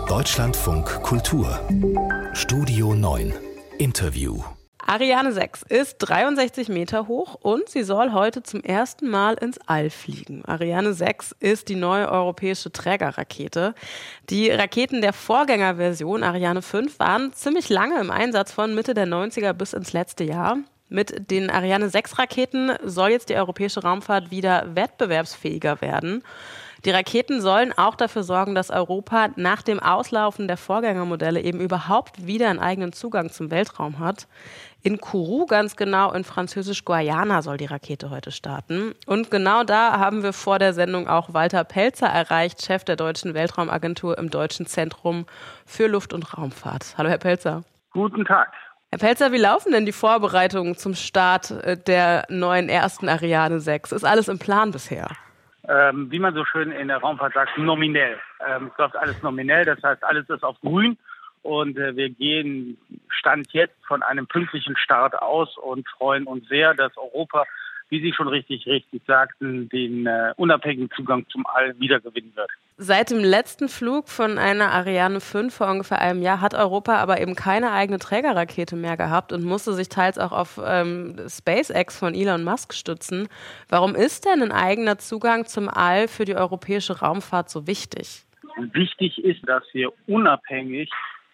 Deutschlandfunk Kultur Studio 9 Interview. Ariane 6 ist 63 Meter hoch und sie soll heute zum ersten Mal ins All fliegen. Ariane 6 ist die neue europäische Trägerrakete. Die Raketen der Vorgängerversion Ariane 5 waren ziemlich lange im Einsatz, von Mitte der 90er bis ins letzte Jahr. Mit den Ariane 6 Raketen soll jetzt die europäische Raumfahrt wieder wettbewerbsfähiger werden. Die Raketen sollen auch dafür sorgen, dass Europa nach dem Auslaufen der Vorgängermodelle eben überhaupt wieder einen eigenen Zugang zum Weltraum hat. In Kourou, ganz genau in Französisch-Guayana, soll die Rakete heute starten. Und genau da haben wir vor der Sendung auch Walter Pelzer erreicht, Chef der Deutschen Weltraumagentur im Deutschen Zentrum für Luft- und Raumfahrt. Hallo, Herr Pelzer. Guten Tag. Herr Pelzer, wie laufen denn die Vorbereitungen zum Start der neuen ersten Ariane 6? Ist alles im Plan bisher? Wie man so schön in der Raumfahrt sagt, nominell. Es läuft alles nominell, das heißt, alles ist auf grün und wir gehen Stand jetzt von einem pünktlichen Start aus und freuen uns sehr, dass Europa, wie Sie schon richtig sagten, den unabhängigen Zugang zum All wiedergewinnen wird. Seit dem letzten Flug von einer Ariane 5 vor ungefähr einem Jahr hat Europa aber eben keine eigene Trägerrakete mehr gehabt und musste sich teils auch auf SpaceX von Elon Musk stützen. Warum ist denn ein eigener Zugang zum All für die europäische Raumfahrt so wichtig? Wichtig ist, dass wir unabhängig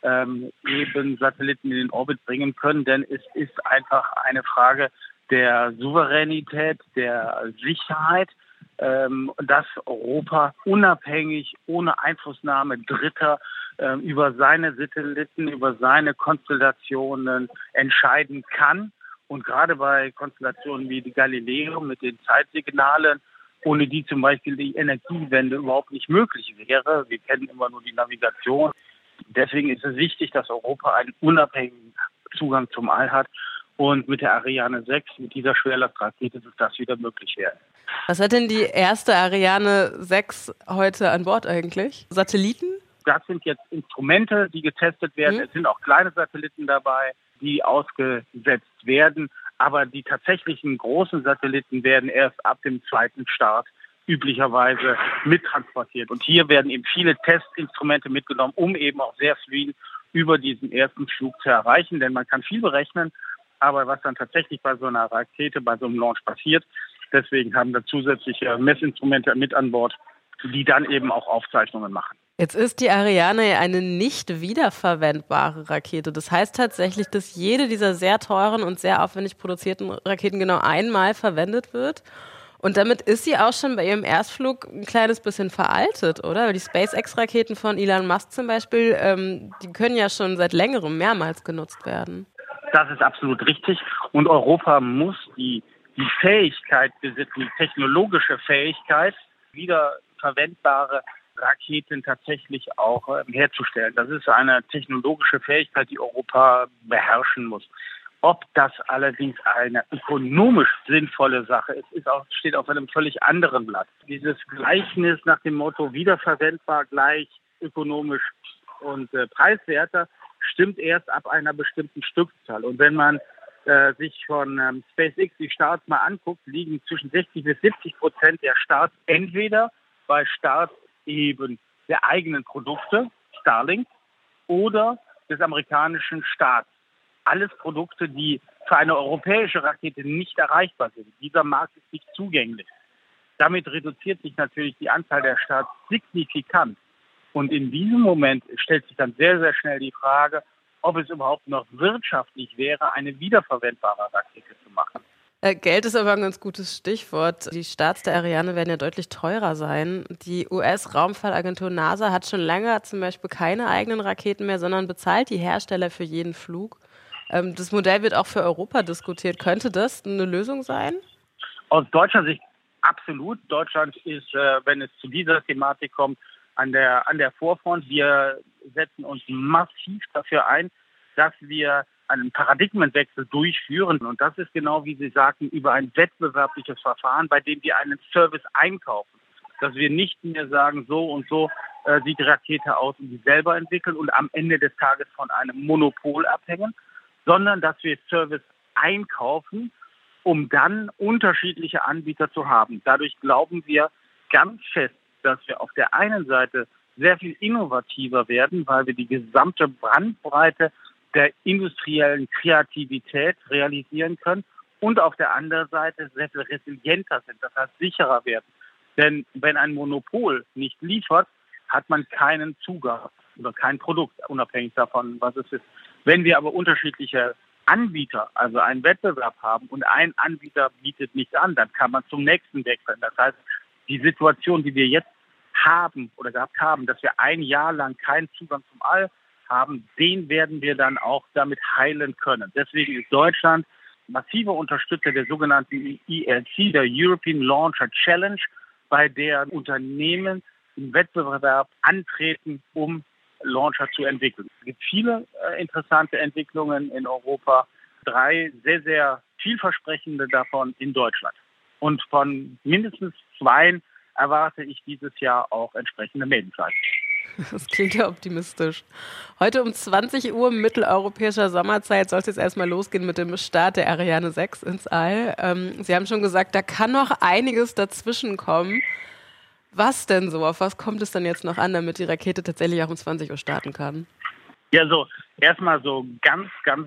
eben Satelliten in den Orbit bringen können, denn es ist einfach eine Frage der Souveränität, der Sicherheit, dass Europa unabhängig, ohne Einflussnahme Dritter über seine Satelliten, über seine Konstellationen entscheiden kann. Und gerade bei Konstellationen wie die Galileo mit den Zeitsignalen, ohne die zum Beispiel die Energiewende überhaupt nicht möglich wäre. Wir kennen immer nur die Navigation. Deswegen ist es wichtig, dass Europa einen unabhängigen Zugang zum All hat. Und mit der Ariane 6, mit dieser Schwerlastrakete, wird das wieder möglich werden. Was hat denn die erste Ariane 6 heute an Bord eigentlich? Satelliten? Das sind jetzt Instrumente, die getestet werden. Es sind auch kleine Satelliten dabei, die ausgesetzt werden. Aber die tatsächlichen großen Satelliten werden erst ab dem zweiten Start üblicherweise mittransportiert. Und hier werden eben viele Testinstrumente mitgenommen, um eben auch sehr viel über diesen ersten Flug zu erreichen. Denn man kann viel berechnen, aber was dann tatsächlich bei so einer Rakete, bei so einem Launch passiert, deswegen haben wir zusätzliche Messinstrumente mit an Bord, die dann eben auch Aufzeichnungen machen. Jetzt ist die Ariane eine nicht wiederverwendbare Rakete. Das heißt tatsächlich, dass jede dieser sehr teuren und sehr aufwendig produzierten Raketen genau einmal verwendet wird. Und damit ist sie auch schon bei ihrem Erstflug ein kleines bisschen veraltet, oder? Weil die SpaceX-Raketen von Elon Musk zum Beispiel, die können ja schon seit längerem mehrmals genutzt werden. Das ist absolut richtig. Und Europa muss die Fähigkeit besitzen, die technologische Fähigkeit, wiederverwendbare Raketen tatsächlich auch herzustellen. Das ist eine technologische Fähigkeit, die Europa beherrschen muss. Ob das allerdings eine ökonomisch sinnvolle Sache ist, steht auf einem völlig anderen Blatt. Dieses Gleichnis nach dem Motto wiederverwendbar gleich ökonomisch und preiswerter stimmt erst ab einer bestimmten Stückzahl. Und wenn man sich von SpaceX die Starts mal anguckt, liegen zwischen 60% bis 70% der Starts entweder bei Starts eben der eigenen Produkte, Starlink, oder des amerikanischen Staats. Alles Produkte, die für eine europäische Rakete nicht erreichbar sind. Dieser Markt ist nicht zugänglich. Damit reduziert sich natürlich die Anzahl der Starts signifikant. Und in diesem Moment stellt sich dann sehr, sehr schnell die Frage, ob es überhaupt noch wirtschaftlich wäre, eine wiederverwendbare Rakete zu machen. Geld ist aber ein ganz gutes Stichwort. Die Starts der Ariane werden ja deutlich teurer sein. Die US-Raumfahrtagentur NASA hat schon lange zum Beispiel keine eigenen Raketen mehr, sondern bezahlt die Hersteller für jeden Flug. Das Modell wird auch für Europa diskutiert. Könnte das eine Lösung sein? Aus deutscher Sicht absolut. Deutschland ist, wenn es zu dieser Thematik kommt, an der Vorfront. Wir setzen uns massiv dafür ein, dass wir einen Paradigmenwechsel durchführen. Und das ist genau, wie Sie sagten, über ein wettbewerbliches Verfahren, bei dem wir einen Service einkaufen. Dass wir nicht mehr sagen, so und so sieht die Rakete aus und die selber entwickeln und am Ende des Tages von einem Monopol abhängen, sondern dass wir Service einkaufen, um dann unterschiedliche Anbieter zu haben. Dadurch glauben wir ganz fest, dass wir auf der einen Seite sehr viel innovativer werden, weil wir die gesamte Bandbreite der industriellen Kreativität realisieren können und auf der anderen Seite sehr viel resilienter sind, das heißt sicherer werden. Denn wenn ein Monopol nicht liefert, hat man keinen Zugang oder kein Produkt, unabhängig davon, was es ist. Wenn wir aber unterschiedliche Anbieter, also einen Wettbewerb haben und ein Anbieter bietet nichts an, dann kann man zum nächsten wechseln. Das heißt, die Situation, die wir jetzt haben oder gehabt haben, dass wir ein Jahr lang keinen Zugang zum All haben, den werden wir dann auch damit heilen können. Deswegen ist Deutschland massiver Unterstützer der sogenannten ELC, der European Launcher Challenge, bei der Unternehmen im Wettbewerb antreten, um Launcher zu entwickeln. Es gibt viele interessante Entwicklungen in Europa, 3 sehr, sehr vielversprechende davon in Deutschland. Und von mindestens 2 erwarte ich dieses Jahr auch entsprechende Made-in-Sites. Das klingt ja optimistisch. Heute um 20 Uhr mitteleuropäischer Sommerzeit soll es jetzt erstmal losgehen mit dem Start der Ariane 6 ins All. Sie haben schon gesagt, da kann noch einiges dazwischen kommen. Was denn so? Auf was kommt es dann jetzt noch an, damit die Rakete tatsächlich auch um 20 Uhr starten kann? Ja, so erstmal so ganz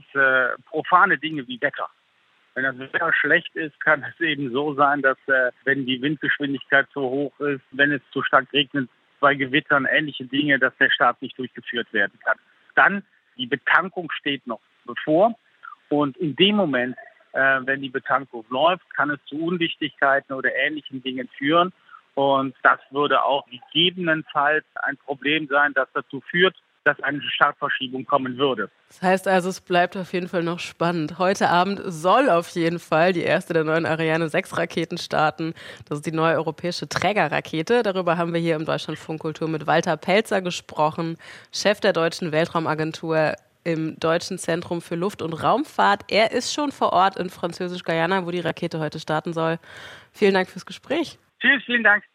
profane Dinge wie Wetter. Wenn das Wetter schlecht ist, kann es eben so sein, dass wenn die Windgeschwindigkeit zu hoch ist, wenn es zu stark regnet, bei Gewittern, ähnliche Dinge, dass der Start nicht durchgeführt werden kann. Dann, die Betankung steht noch bevor und in dem Moment, wenn die Betankung läuft, kann es zu Undichtigkeiten oder ähnlichen Dingen führen und das würde auch gegebenenfalls ein Problem sein, das dazu führt, dass eine Startverschiebung kommen würde. Das heißt also, es bleibt auf jeden Fall noch spannend. Heute Abend soll auf jeden Fall die erste der neuen Ariane 6 Raketen starten. Das ist die neue europäische Trägerrakete. Darüber haben wir hier im Deutschlandfunk Kultur mit Walter Pelzer gesprochen, Chef der Deutschen Weltraumagentur im Deutschen Zentrum für Luft- und Raumfahrt. Er ist schon vor Ort in Französisch-Guyana, wo die Rakete heute starten soll. Vielen Dank fürs Gespräch. Tschüss, vielen Dank.